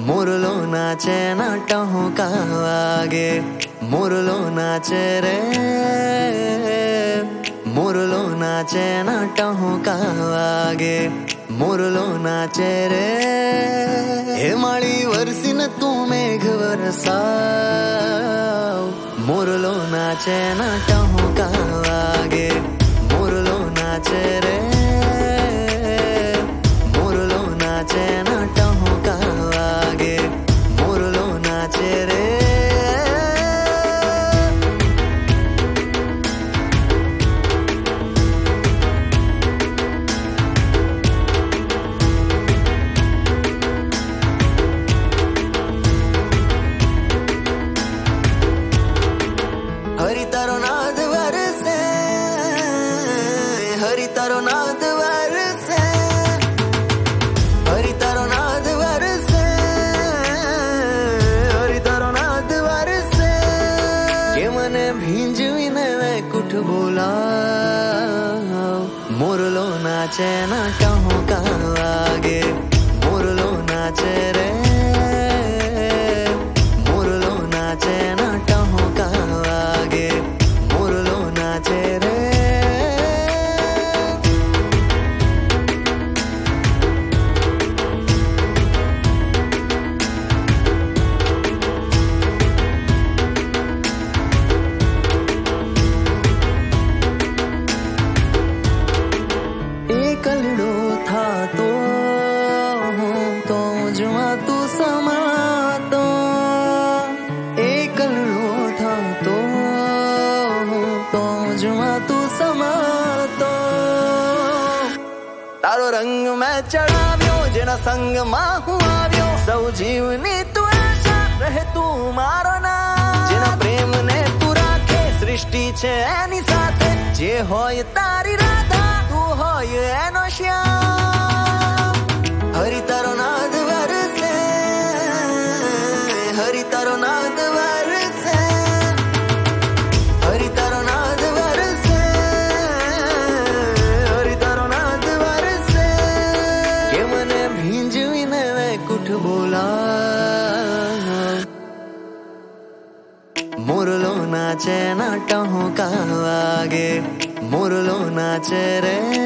मुरलो नाचे ना टहुका आगे, मुरलो नाचे रे, मुरलो नाचे ना टहुका आगे, मुरलो नाचे रे. हे माळी वरसीन तू मेघ वरसाव, मुरलो नाचे ना टहुका आगे, मुरलो नाचे रे, मुरलो नाचे ना टहुका आगे, मुरलो नाचे रे. हरि तारो नाद वरसे, हरि तारो नाद वरसे, हरि तारो नाद वरसे, हरि तारो नाद वरसे. के मने भींजवीने वैकुंठ बोलाव, मुरलो नाचे ना टहुका आगे, मुरलो नाचे रे, मुरलो नाचे ना टहुका आगे, मुरलो नाचे रे. एकलड़ो था तो जुआ तू समातो, एकलड़ो था तो जुआ तू समातो. तारो रंग में चढ़ाव्यो, जेना संग मां हूँ आव्यो, सौ जीवनी तू आशा रहे तू मारो ना. जेना प्रेम ने तू राखे, सृष्टि छे एनी साथे, जे होय तारी राधा, तू होय एनो श्याम. हरि तारो नाद वरसे, हरि तारो नाद वरसे, हरि तारो नाद वरसे, हरि तारो नाद वरसे. के मने भींजवीने वैकुंठ बोलाव, मुरलो नाचे ना टहुका आगे, मुरलो नाचे रे,